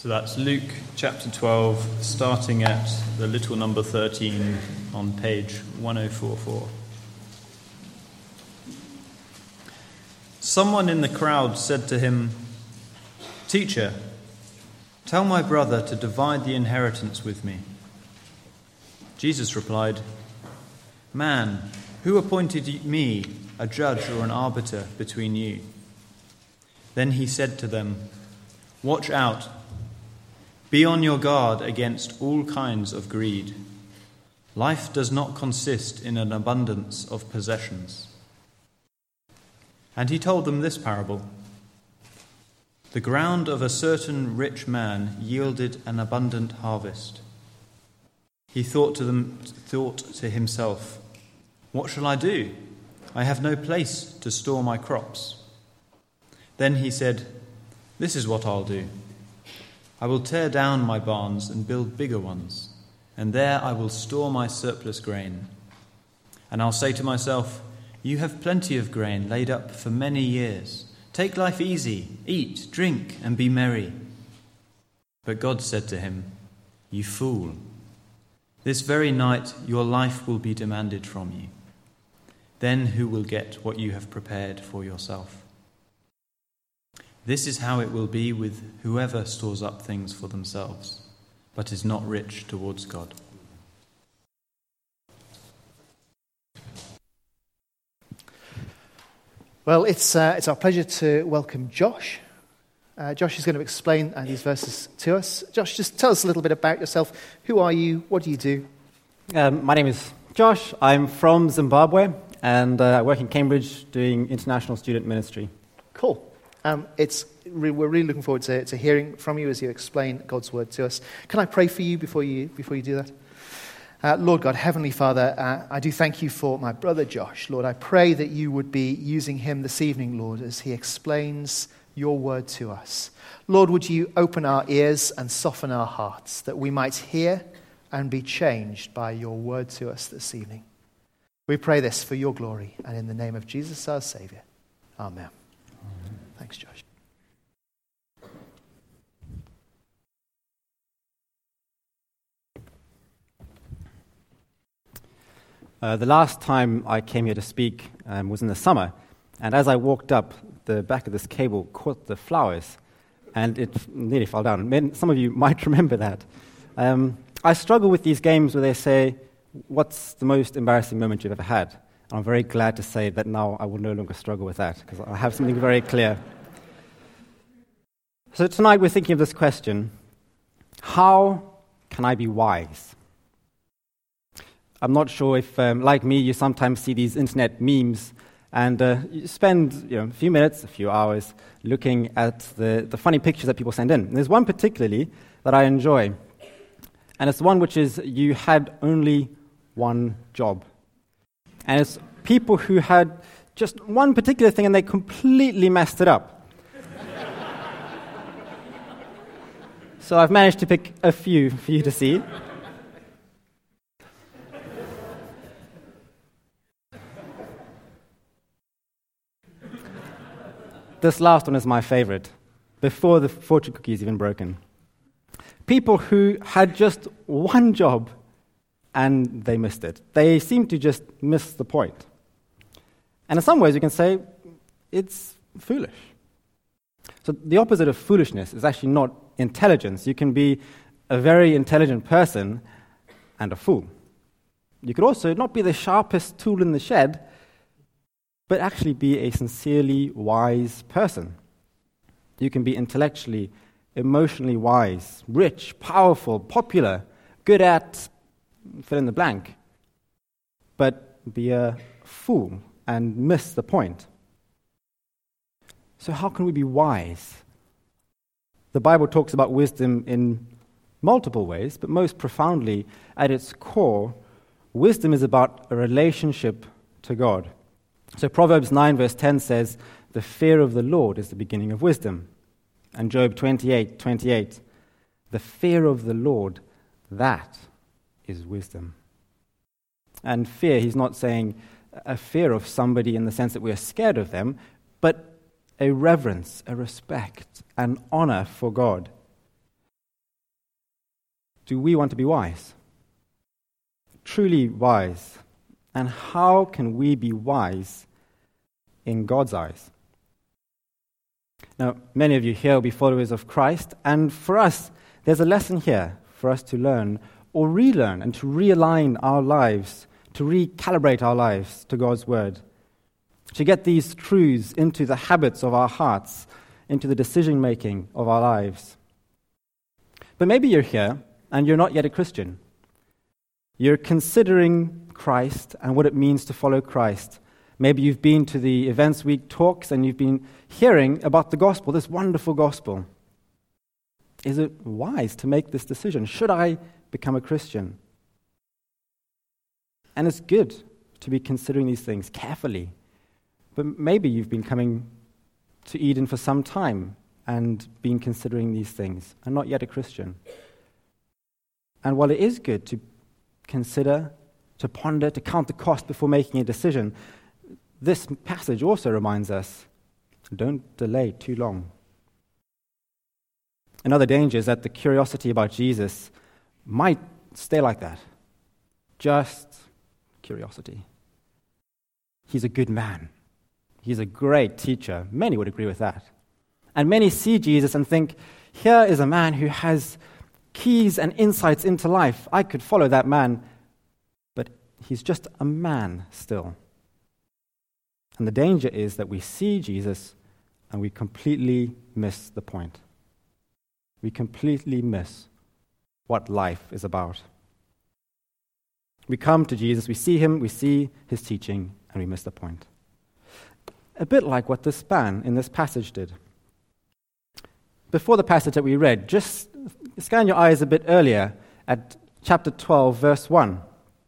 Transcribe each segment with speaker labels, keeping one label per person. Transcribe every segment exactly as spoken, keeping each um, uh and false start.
Speaker 1: So that's Luke chapter twelve, starting at the little number thirteen on page one oh four four. Someone in the crowd said to him, "Teacher, tell my brother to divide the inheritance with me." Jesus replied, "Man, who appointed me a judge or an arbiter between you?" Then he said to them, "Watch out. Be on your guard against all kinds of greed. Life does not consist in an abundance of possessions." And he told them this parable. The ground of a certain rich man yielded an abundant harvest. He thought to them, thought to himself, "What shall I do? I have no place to store my crops." Then he said, "This is what I'll do. I will tear down my barns and build bigger ones, and there I will store my surplus grain. And I'll say to myself, you have plenty of grain laid up for many years. Take life easy, eat, drink, and be merry." But God said to him, "You fool, this very night your life will be demanded from you. Then who will get what you have prepared for yourself? This is how it will be with whoever stores up things for themselves, but is not rich towards God."
Speaker 2: Well, it's uh, it's our pleasure to welcome Josh. Uh, Josh is going to explain uh, these verses to us. Josh, just tell us a little bit about yourself. Who are you? What do you do?
Speaker 3: Um, my name is Josh. I'm from Zimbabwe, and uh, I work in Cambridge doing international student ministry.
Speaker 2: Cool. Um, it's re- we're really looking forward to, to hearing from you as you explain God's word to us. Can I pray for you before you before you do that? Uh, Lord God, Heavenly Father, uh, I do thank you for my brother Josh. Lord, I pray that you would be using him this evening, Lord, as he explains your word to us. Lord, would you open our ears and soften our hearts that we might hear and be changed by your word to us this evening. We pray this for your glory and in the name of Jesus our Saviour. Amen. Amen. Thanks, Josh.
Speaker 3: Uh, the last time I came here to speak um, was in the summer, and as I walked up, the back of this cable caught the flowers, and it f- nearly fell down. Men- Some of you might remember that. Um, I struggle with these games where they say, "What's the most embarrassing moment you've ever had?" And I'm very glad to say that now I will no longer struggle with that, because I have something very clear. So tonight we're thinking of this question: how can I be wise? I'm not sure if, um, like me, you sometimes see these internet memes and uh, you spend you know, a few minutes, a few hours looking at the, the funny pictures that people send in. And there's one particularly that I enjoy, and it's the one which is, you had only one job. And it's people who had just one particular thing and they completely messed it up. So I've managed to pick a few for you to see. This last one is my favorite, before the fortune cookie is even broken. People who had just one job and they missed it. They seem to just miss the point. And in some ways you can say it's foolish. So the opposite of foolishness is actually not intelligence. You can be a very intelligent person and a fool. You could also not be the sharpest tool in the shed, but actually be a sincerely wise person. You can be intellectually, emotionally wise, rich, powerful, popular, good at fill in the blank, but be a fool and miss the point. So how can we be wise? The Bible talks about wisdom in multiple ways, but most profoundly, at its core, wisdom is about a relationship to God. So Proverbs nine verse ten says, "The fear of the Lord is the beginning of wisdom." And Job twenty-eight twenty-eight, "The fear of the Lord, that is wisdom." And fear, he's not saying a fear of somebody in the sense that we're scared of them, but a reverence, a respect, an honor for God. do we want to be wise? Truly wise. And how can we be wise in God's eyes? Now, many of you here will be followers of Christ, and for us, there's a lesson here for us to learn or relearn and to realign our lives, to recalibrate our lives to God's word, to get these truths into the habits of our hearts, into the decision-making of our lives. But maybe you're here and you're not yet a Christian. You're considering Christ and what it means to follow Christ. Maybe you've been to the Events Week talks and you've been hearing about the gospel, this wonderful gospel. Is it wise to make this decision? Should I become a Christian? And it's good to be considering these things carefully. But maybe you've been coming to Eden for some time and been considering these things and not yet a Christian. And while it is good to consider, to ponder, to count the cost before making a decision, this passage also reminds us, don't delay too long. Another danger is that the curiosity about Jesus might stay like that. Just curiosity. He's a good man. He's a great teacher. Many would agree with that. And many see Jesus and think, here is a man who has keys and insights into life. I could follow that man, but he's just a man still. And the danger is that we see Jesus and we completely miss the point. We completely miss what life is about. We come to Jesus, we see him, we see his teaching, and we miss the point. A bit like what this man in this passage did. Before the passage that we read, just scan your eyes a bit earlier at chapter twelve, verse one.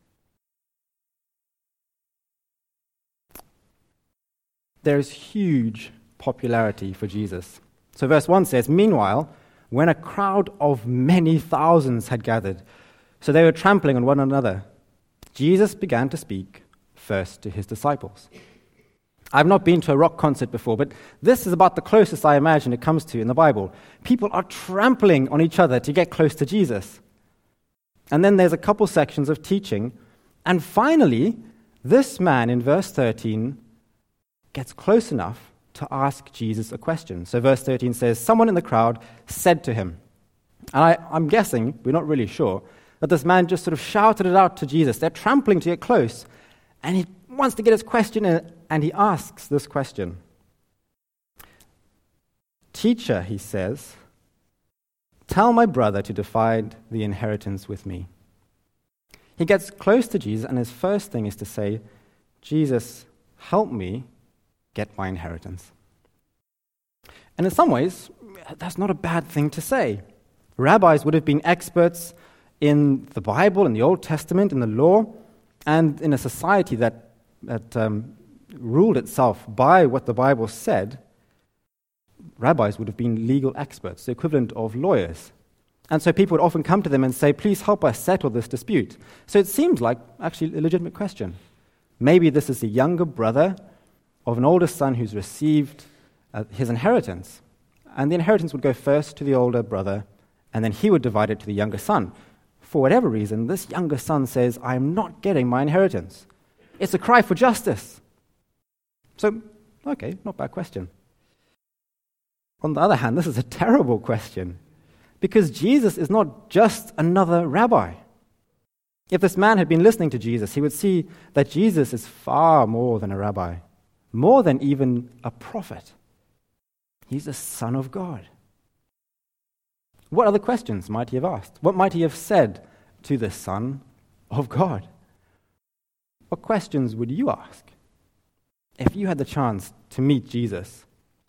Speaker 3: There's huge popularity for Jesus. So verse one says, meanwhile, when a crowd of many thousands had gathered, so they were trampling on one another, Jesus began to speak first to his disciples. I've not been to a rock concert before, but this is about the closest I imagine it comes to in the Bible. People are trampling on each other to get close to Jesus. And then there's a couple sections of teaching. And finally, this man in verse thirteen gets close enough to ask Jesus a question. So verse thirteen says, someone in the crowd said to him, and I, I'm guessing, we're not really sure, that this man just sort of shouted it out to Jesus. They're trampling to get close. And he wants to get his question in, and he asks this question. Teacher, he says, tell my brother to divide the inheritance with me. He gets close to Jesus, and his first thing is to say, Jesus, help me get my inheritance. And in some ways, that's not a bad thing to say. Rabbis would have been experts in the Bible, in the Old Testament, in the law, and in a society that, that um, ruled itself by what the Bible said. Rabbis would have been legal experts, the equivalent of lawyers. And so people would often come to them and say, please help us settle this dispute. So it seemed like actually a legitimate question. Maybe this is the younger brother of an older son who's received uh, his inheritance. And the inheritance would go first to the older brother, and then he would divide it to the younger son. For whatever reason, this younger son says, I am not getting my inheritance. It's a cry for justice. So, okay, not a bad question. On the other hand, this is a terrible question, because Jesus is not just another rabbi. If this man had been listening to Jesus, he would see that Jesus is far more than a rabbi, more than even a prophet. He's the Son of God. What other questions might he have asked? What might he have said to the Son of God? What questions would you ask if you had the chance to meet Jesus?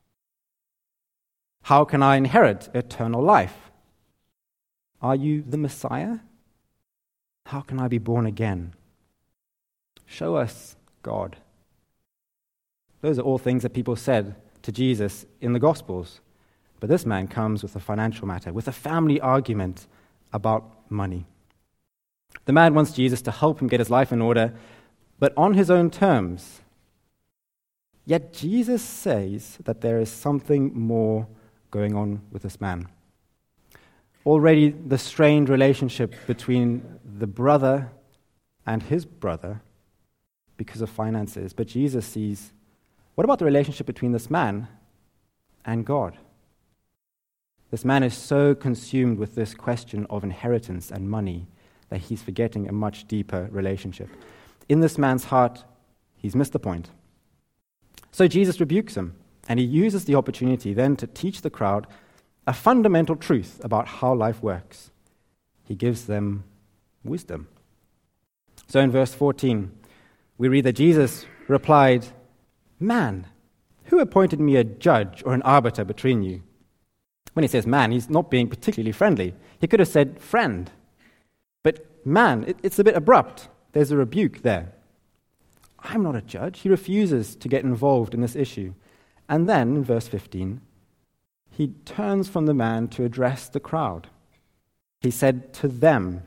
Speaker 3: How can I inherit eternal life? Are you the Messiah? How can I be born again? Show us God. Those are all things that people said to Jesus in the Gospels. But this man comes with a financial matter, with a family argument about money. The man wants Jesus to help him get his life in order, but on his own terms. Yet Jesus says that there is something more going on with this man. already the strained relationship between the brother and his brother because of finances. But Jesus sees, what about the relationship between this man and God? This man is so consumed with this question of inheritance and money that he's forgetting a much deeper relationship. In this man's heart, he's missed the point. So Jesus rebukes him, and he uses the opportunity then to teach the crowd a fundamental truth about how life works. He gives them wisdom. So in verse fourteen, we read that Jesus replied, "Man, who appointed me a judge or an arbiter between you?" When he says man, he's not being particularly friendly. He could have said friend. But man, it, it's a bit abrupt. There's a rebuke there. I'm not a judge. He refuses to get involved in this issue. And then, in verse fifteen, he turns from the man to address the crowd. He said to them,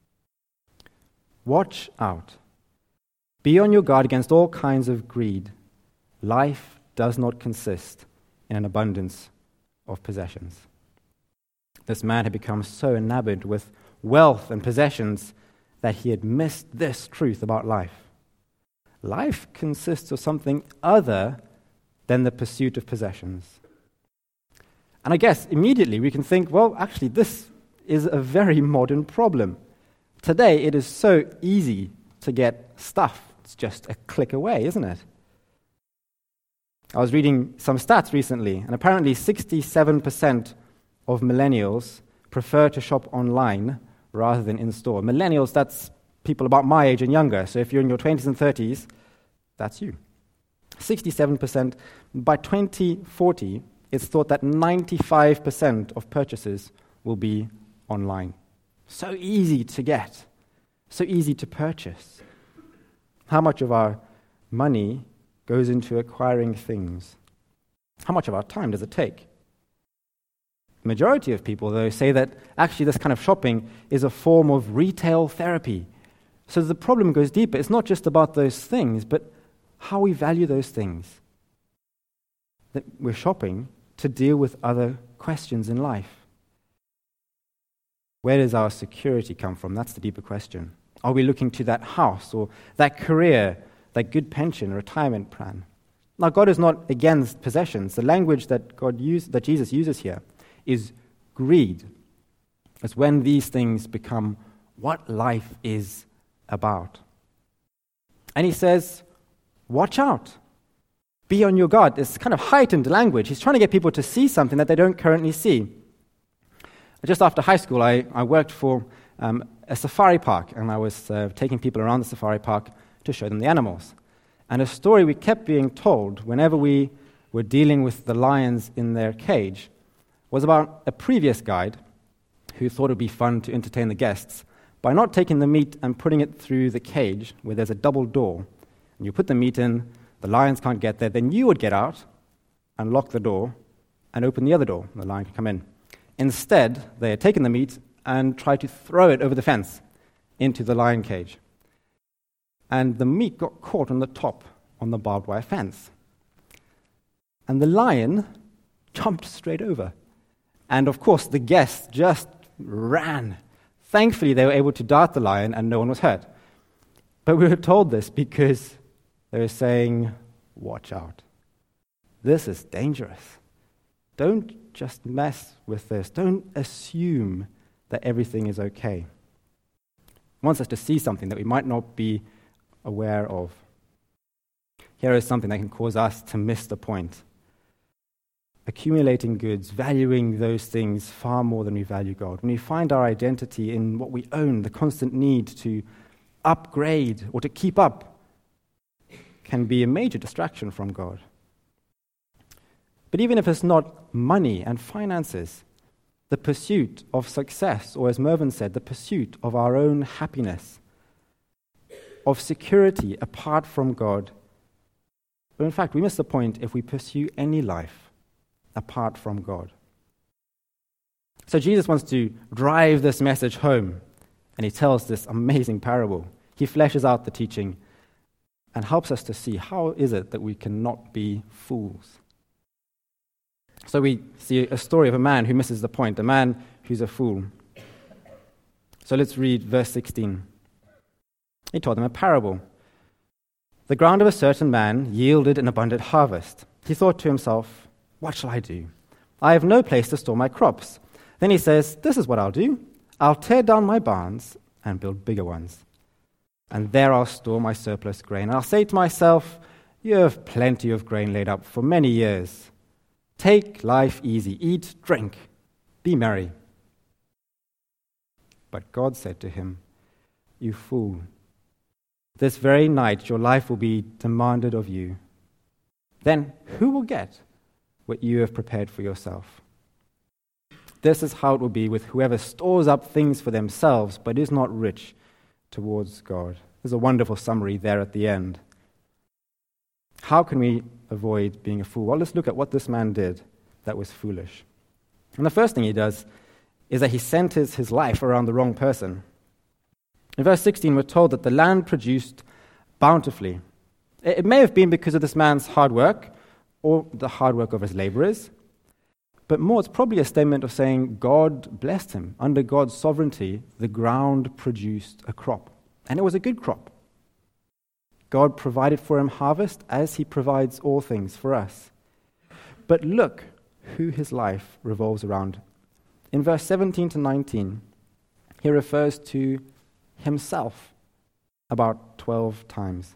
Speaker 3: "Watch out. Be on your guard against all kinds of greed. Life does not consist in an abundance of possessions." This man had become so enamored with wealth and possessions that he had missed this truth about life. Life consists of something other than the pursuit of possessions. And I guess immediately we can think, well, actually, this is a very modern problem. Today, it is so easy to get stuff. It's just a click away, isn't it? I was reading some stats recently, and apparently sixty-seven percent of millennials prefer to shop online rather than in-store. Millennials, that's people about my age and younger. So if you're in your twenties and thirties, that's you. sixty-seven percent. By twenty forty, it's thought that ninety-five percent of purchases will be online. So easy to get. So easy to purchase. How much of our money goes into acquiring things? How much of our time does it take? The majority of people, though, say that actually this kind of shopping is a form of retail therapy. So the problem goes deeper. It's not just about those things, but how we value those things. That we're shopping to deal with other questions in life. Where does our security come from? That's the deeper question. Are we looking to that house or that career, that good pension, retirement plan? Now, God is not against possessions. The language that God use, that Jesus uses here is greed. It's when these things become what life is about. And he says, watch out. Be on your guard. It's kind of heightened language. He's trying to get people to see something that they don't currently see. Just after high school, I, I worked for um, a safari park, and I was uh, taking people around the safari park to show them the animals. And a story we kept being told whenever we were dealing with the lions in their cage was about a previous guide who thought it would be fun to entertain the guests by not taking the meat and putting it through the cage where there's a double door. And you put the meat in, the lions can't get there, then you would get out and lock the door and open the other door, and the lion can come in. Instead, they had taken the meat and tried to throw it over the fence into the lion cage. And the meat got caught on the top on the barbed wire fence. And the lion jumped straight over. And of course, the guests just ran. Thankfully, they were able to dart the lion and no one was hurt. But we were told this because they were saying, watch out. This is dangerous. Don't just mess with this. Don't assume that everything is okay. He wants us to see something that we might not be aware of. Here is something that can cause us to miss the point. Accumulating goods, valuing those things far more than we value God. When we find our identity in what we own, the constant need to upgrade or to keep up can be a major distraction from God. But even if it's not money and finances, the pursuit of success, or as Mervyn said, the pursuit of our own happiness, of security apart from God, but in fact, we miss the point if we pursue any life apart from God. So Jesus wants to drive this message home, and he tells this amazing parable. He fleshes out the teaching and helps us to see how is it that we cannot be fools. So we see a story of a man who misses the point, a man who's a fool. So let's read verse sixteen. He told them a parable. The ground of a certain man yielded an abundant harvest. He thought to himself, what shall I do? I have no place to store my crops. Then he says, this is what I'll do. I'll tear down my barns and build bigger ones. And there I'll store my surplus grain. I'll say to myself, you have plenty of grain laid up for many years. Take life easy, eat, drink, be merry. But God said to him, you fool, this very night your life will be demanded of you. Then who will get what you have prepared for yourself? This is how it will be with whoever stores up things for themselves, but is not rich towards God. There's a wonderful summary there at the end. How can we avoid being a fool? Well, let's look at what this man did that was foolish. And the first thing he does is that he centers his life around the wrong person. In verse sixteen, we're told that the land produced bountifully. It may have been because of this man's hard work or the hard work of his laborers, but more, it's probably a statement of saying God blessed him. Under God's sovereignty, the ground produced a crop, and it was a good crop. God provided for him harvest as he provides all things for us. But look who his life revolves around. In verse seventeen to nineteen, he refers to himself about twelve times.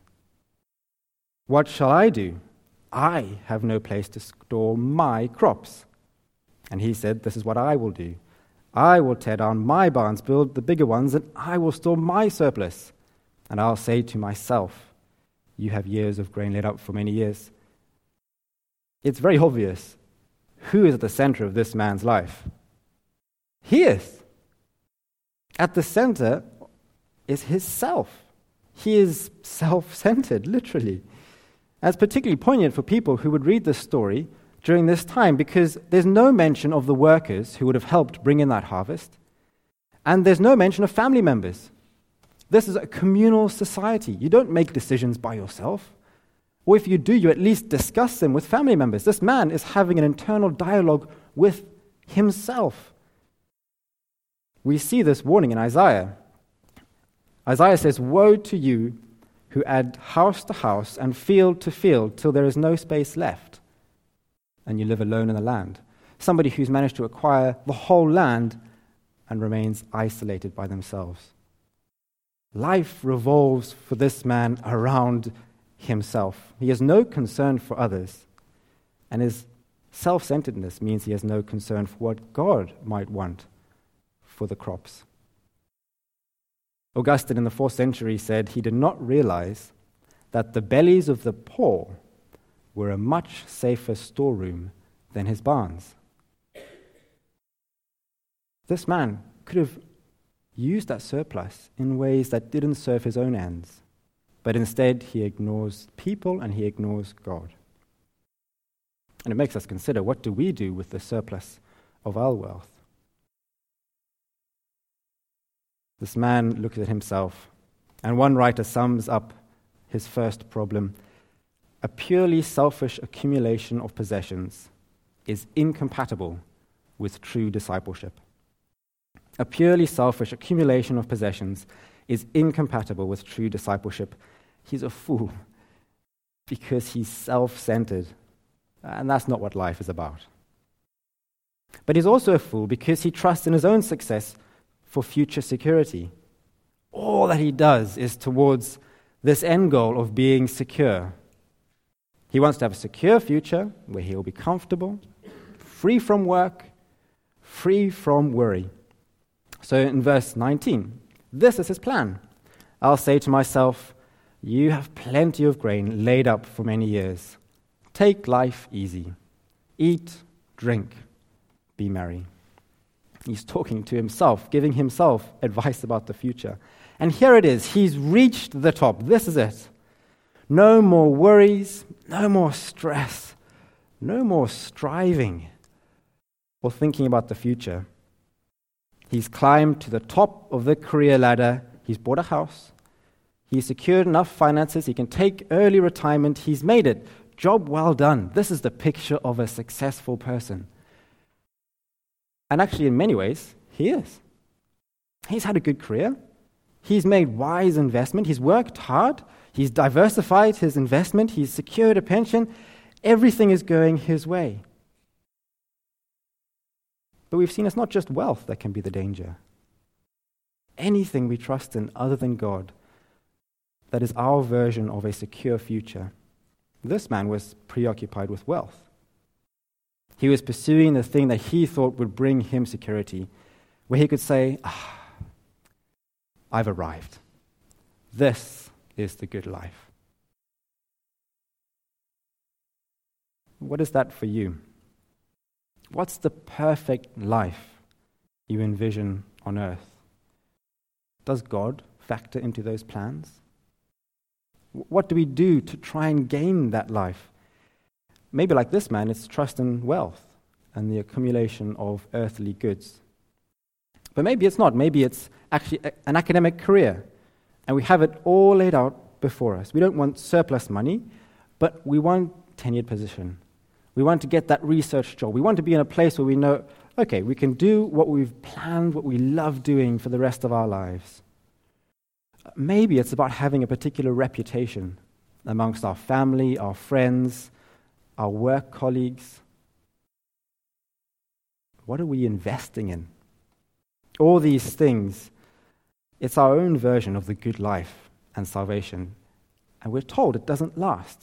Speaker 3: What shall I do? I have no place to store my crops. And he said, this is what I will do. I will tear down my barns, build the bigger ones, and I will store my surplus. And I'll say to myself, you have years of grain laid up for many years. It's very obvious who is at the center of this man's life. He is. At the center is his self. He is self-centered, literally. That's particularly poignant for people who would read this story during this time, because there's no mention of the workers who would have helped bring in that harvest, and there's no mention of family members. This is a communal society. You don't make decisions by yourself, or if you do, you at least discuss them with family members. This man is having an internal dialogue with himself. We see this warning in Isaiah. Isaiah says, woe to you who add house to house and field to field till there is no space left, and you live alone in the land. Somebody who's managed to acquire the whole land and remains isolated by themselves. Life revolves for this man around himself. He has no concern for others, and his self-centeredness means he has no concern for what God might want for the crops. Augustine in the fourth century said he did not realize that the bellies of the poor were a much safer storeroom than his barns. This man could have used that surplus in ways that didn't serve his own ends, but instead he ignores people and he ignores God. And it makes us consider, what do we do with the surplus of our wealth? This man looks at himself, and one writer sums up his first problem. A purely selfish accumulation of possessions is incompatible with true discipleship. A purely selfish accumulation of possessions is incompatible with true discipleship. He's a fool because he's self-centered, and that's not what life is about. But he's also a fool because he trusts in his own success for future security. All that he does is towards this end goal of being secure. He wants to have a secure future where he'll be comfortable, free from work, free from worry. So in verse nineteen, this is his plan. I'll say to myself, you have plenty of grain laid up for many years. Take life easy. Eat, drink, be merry. He's talking to himself, giving himself advice about the future. And here it is. He's reached the top. This is it. No more worries, no more stress, no more striving or thinking about the future. He's climbed to the top of the career ladder. He's bought a house. He's secured enough finances. He can take early retirement. He's made it. Job well done. This is the picture of a successful person. And actually, in many ways, he is. He's had a good career. He's made wise investment. He's worked hard. He's diversified his investment. He's secured a pension. Everything is going his way. But we've seen it's not just wealth that can be the danger. Anything we trust in other than God that is our version of a secure future. This man was preoccupied with wealth. He was pursuing the thing that he thought would bring him security, where he could say, ah, I've arrived. This is the good life. What is that for you? What's the perfect life you envision on earth? Does God factor into those plans? What do we do to try and gain that life? Maybe like this man, it's trust in wealth and the accumulation of earthly goods. But maybe it's not. Maybe it's actually a, an academic career, and we have it all laid out before us. We don't want surplus money, but we want tenured position. We want to get that research job. We want to be in a place where we know, okay, we can do what we've planned, what we love doing for the rest of our lives. Maybe it's about having a particular reputation amongst our family, our friends, our work colleagues. What are we investing in? All these things, it's our own version of the good life and salvation. And we're told it doesn't last.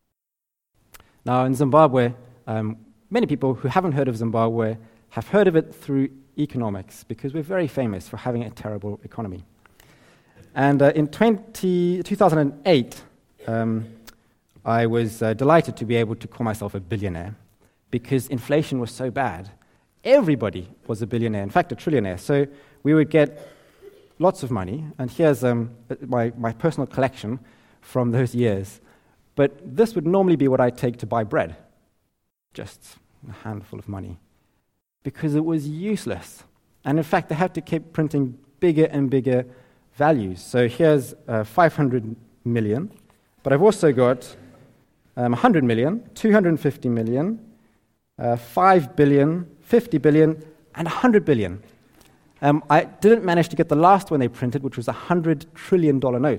Speaker 3: Now, in Zimbabwe, um, many people who haven't heard of Zimbabwe have heard of it through economics, because we're very famous for having a terrible economy. And uh, in twenty, two thousand eight, um, I was uh, delighted to be able to call myself a billionaire, because inflation was so bad. Everybody was a billionaire, in fact, a trillionaire. So we would get lots of money, and here's um, my, my personal collection from those years. But this would normally be what I take to buy bread, just a handful of money, because it was useless. And in fact, they had to keep printing bigger and bigger values. So here's uh, five hundred million, but I've also got um, one hundred million, two hundred fifty million, uh, five billion, fifty billion, and one hundred billion. Um, I didn't manage to get the last one they printed, which was a one hundred trillion dollars note.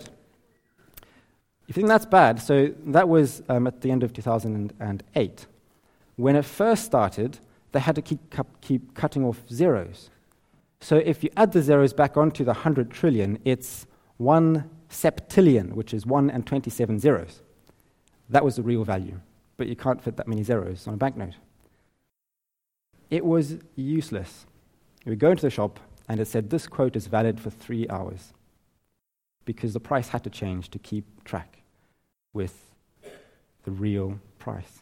Speaker 3: You think that's bad? So that was um, at the end of two thousand eight. When it first started, they had to keep, cu- keep cutting off zeros. So if you add the zeros back onto the one hundred trillion, it's one septillion, which is one and twenty-seven zeros. That was the real value, but you can't fit that many zeros on a banknote. It was useless. You would go into the shop, and it said, this quote is valid for three hours, because the price had to change to keep track with the real price.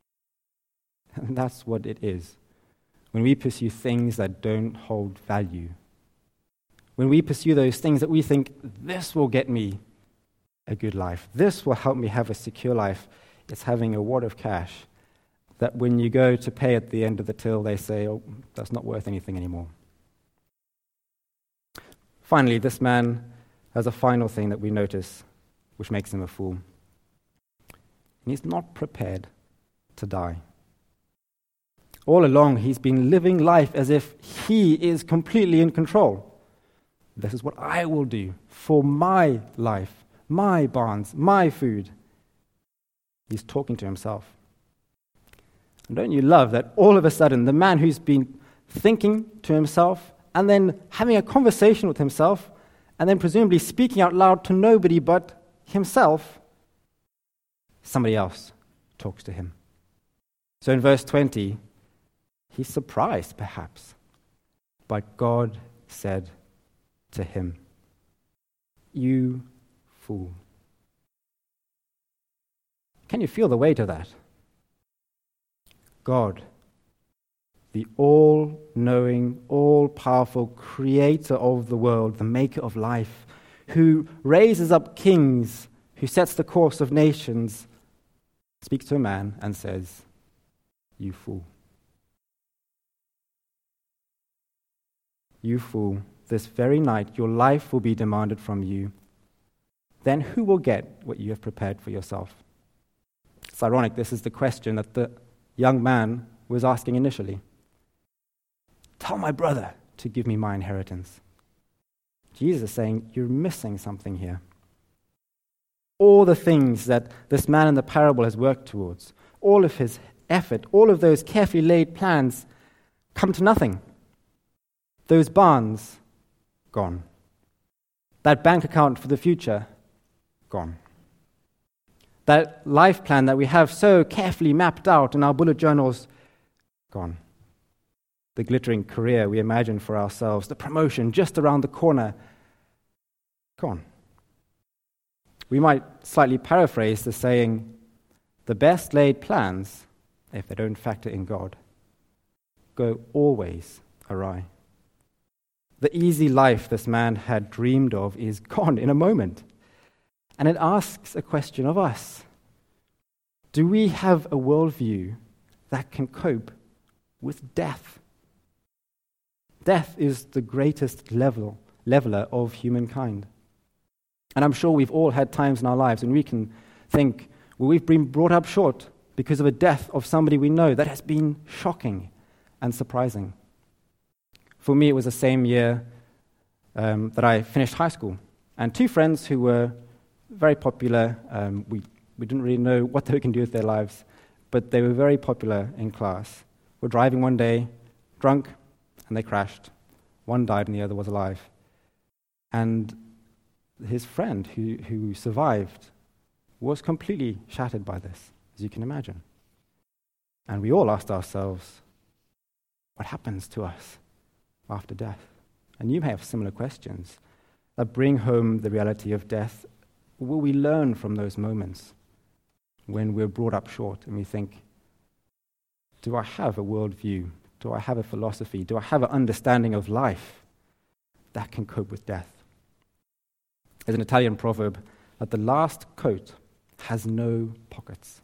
Speaker 3: And that's what it is. When we pursue things that don't hold value, when we pursue those things that we think, this will get me a good life, this will help me have a secure life, it's having a wad of cash that when you go to pay at the end of the till, they say, oh, that's not worth anything anymore. Finally, this man has a final thing that we notice, which makes him a fool. And he's not prepared to die. All along, he's been living life as if he is completely in control. This is what I will do for my life, my barns, my food. He's talking to himself. And don't you love that all of a sudden, the man who's been thinking to himself and then having a conversation with himself and then presumably speaking out loud to nobody but himself, somebody else talks to him. So in verse twenty, he's surprised, perhaps, but God said to him, "You fool." Can you feel the weight of that? God, the all-knowing, all-powerful creator of the world, the maker of life, who raises up kings, who sets the course of nations, speaks to a man and says, "You fool. You fool, this very night your life will be demanded from you. Then who will get what you have prepared for yourself?" It's ironic, this is the question that the young man was asking initially. Tell my brother to give me my inheritance. Jesus is saying, you're missing something here. All the things that this man in the parable has worked towards, all of his effort, all of those carefully laid plans come to nothing. Those barns, gone. That bank account for the future, gone. That life plan that we have so carefully mapped out in our bullet journals, gone. The glittering career we imagine for ourselves, the promotion just around the corner, gone. We might slightly paraphrase the saying, the best laid plans, if they don't factor in God, go always awry. The easy life this man had dreamed of is gone in a moment. And it asks a question of us. Do we have a worldview that can cope with death? Death is the greatest level, leveler of humankind. And I'm sure we've all had times in our lives when we can think, well, we've been brought up short because of a death of somebody we know that has been shocking and surprising. For me, it was the same year um, that I finished high school. And two friends who were very popular, um, we, we didn't really know what they were going to do with their lives, but they were very popular in class, were driving one day, drunk, and they crashed. One died and the other was alive. And his friend who, who survived was completely shattered by this, as you can imagine. And we all asked ourselves, what happens to us after death? And you may have similar questions that bring home the reality of death. Will we learn from those moments when we're brought up short and we think, do I have a worldview? Do I have a philosophy? Do I have an understanding of life that can cope with death? There's an Italian proverb that the last coat has no pockets.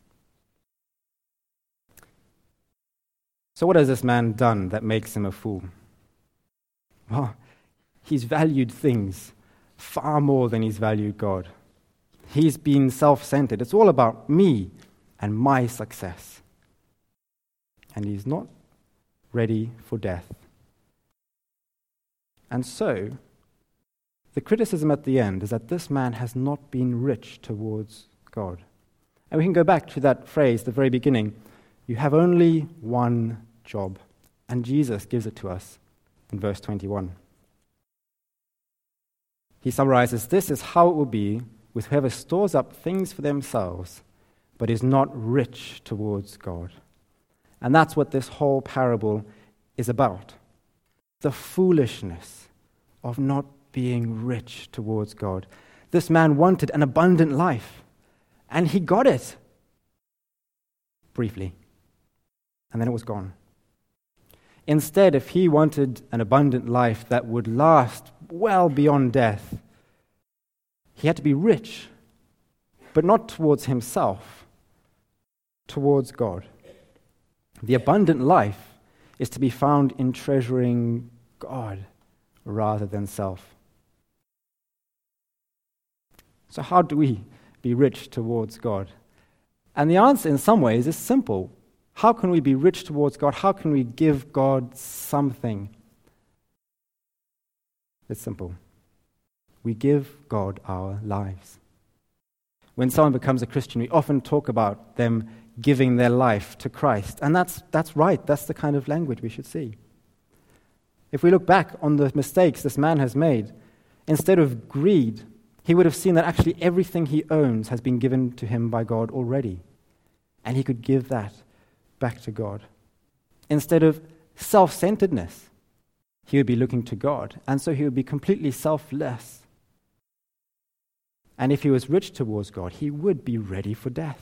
Speaker 3: So what has this man done that makes him a fool? Well, he's valued things far more than he's valued God. He's been self-centered. It's all about me and my success. And he's not ready for death. And so, the criticism at the end is that this man has not been rich towards God. And we can go back to that phrase, the very beginning. You have only one job. And Jesus gives it to us in verse twenty-one. He summarizes, this is how it will be with whoever stores up things for themselves, but is not rich towards God. And that's what this whole parable is about. The foolishness of not being rich towards God. This man wanted an abundant life, and he got it. Briefly. And then it was gone. Instead, if he wanted an abundant life that would last well beyond death, he had to be rich, but not towards himself, towards God. The abundant life is to be found in treasuring God rather than self. So how do we be rich towards God? And the answer in some ways is simple. How can we be rich towards God? How can we give God something? It's simple. We give God our lives. When someone becomes a Christian, we often talk about them giving their life to Christ. And that's that's right. That's the kind of language we should see. If we look back on the mistakes this man has made, instead of greed, he would have seen that actually everything he owns has been given to him by God already. And he could give that back to God. Instead of self-centeredness, he would be looking to God. And so he would be completely selfless. And if he was rich towards God, he would be ready for death.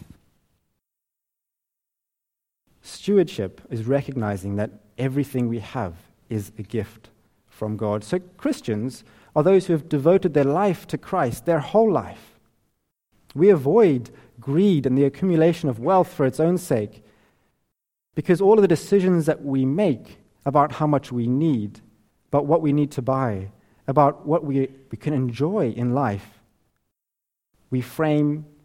Speaker 3: Stewardship is recognizing that everything we have is a gift from God. So Christians are those who have devoted their life to Christ, their whole life. We avoid greed and the accumulation of wealth for its own sake, because all of the decisions that we make about how much we need, about what we need to buy, about what we, we can enjoy in life, we frame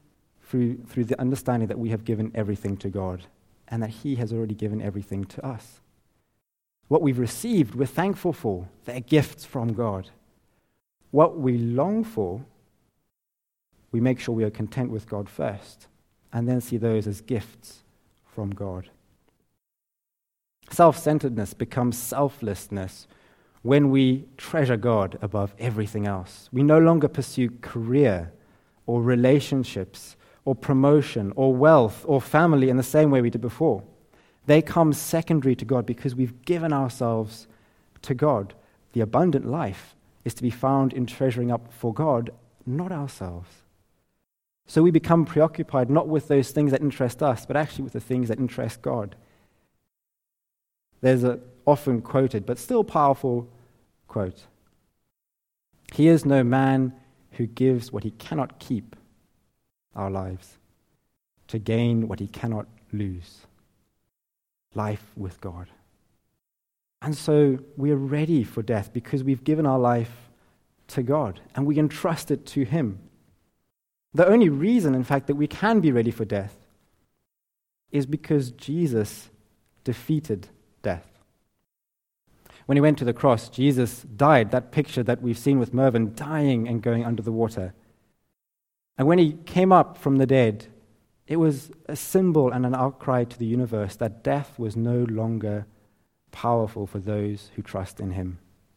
Speaker 3: through, through the understanding that we have given everything to God and that he has already given everything to us. What we've received, we're thankful for. They're gifts from God. What we long for, we make sure we are content with God first, and then see those as gifts from God. Self-centeredness becomes selflessness when we treasure God above everything else. We no longer pursue career or relationships or promotion or wealth or family in the same way we did before. They come secondary to God because we've given ourselves to God. The abundant life is to be found in treasuring up for God, not ourselves. So we become preoccupied not with those things that interest us, but actually with the things that interest God. There's a often quoted, but still powerful quote. He is no man who gives what he cannot keep, our lives, to gain what he cannot lose, life with God. And so we are ready for death because we've given our life to God and we entrust it to him. The only reason, in fact, that we can be ready for death is because Jesus defeated death. When he went to the cross, Jesus died, that picture that we've seen with Mervyn, dying and going under the water. And when he came up from the dead, it was a symbol and an outcry to the universe that death was no longer powerful for those who trust in him.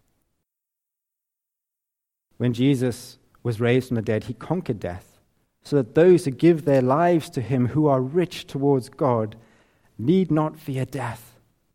Speaker 3: When Jesus was raised from the dead, he conquered death, so that those who give their lives to him, who are rich towards God, need not fear death.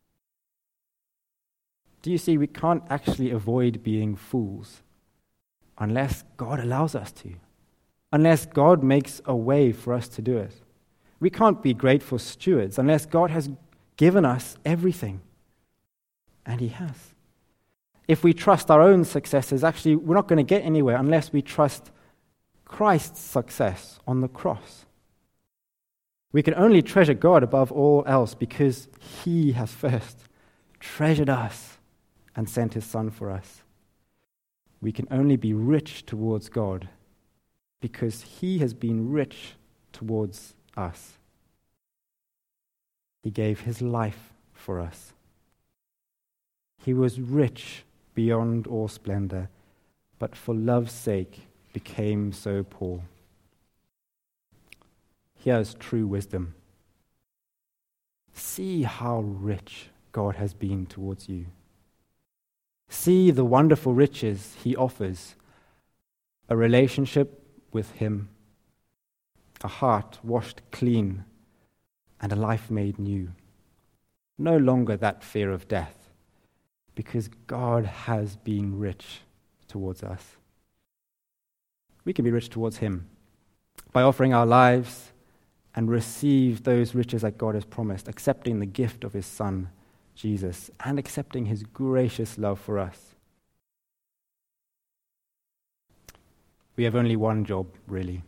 Speaker 3: Do you see, we can't actually avoid being fools unless God allows us to, unless God makes a way for us to do it. We can't be grateful stewards unless God has given us everything, and he has. If we trust our own successes, actually, we're not going to get anywhere unless we trust Christ's success on the cross. We can only treasure God above all else because he has first treasured us and sent his Son for us. We can only be rich towards God because he has been rich towards us. He gave his life for us. He was rich beyond all splendor, but for love's sake became so poor. Here's true wisdom. See how rich God has been towards you. See the wonderful riches he offers. A relationship with him, a heart washed clean, and a life made new. No longer that fear of death, because God has been rich towards us. We can be rich towards him by offering our lives and receive those riches that God has promised, accepting the gift of his Son, Jesus, and accepting his gracious love for us. We have only one job, really.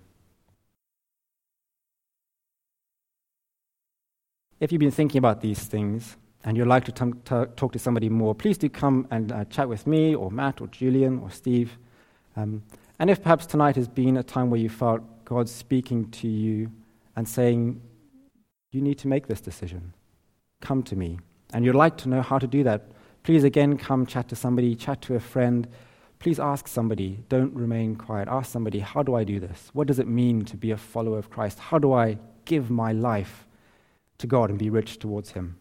Speaker 3: If you've been thinking about these things and you'd like to t- t- talk to somebody more, please do come and uh, chat with me or Matt or Julian or Steve. Um, and if perhaps tonight has been a time where you felt God speaking to you and saying, you need to make this decision, come to me. And you'd like to know how to do that, please again come chat to somebody, chat to a friend. Please ask somebody. Don't remain quiet. Ask somebody, how do I do this? What does it mean to be a follower of Christ? How do I give my life to God and be rich towards him?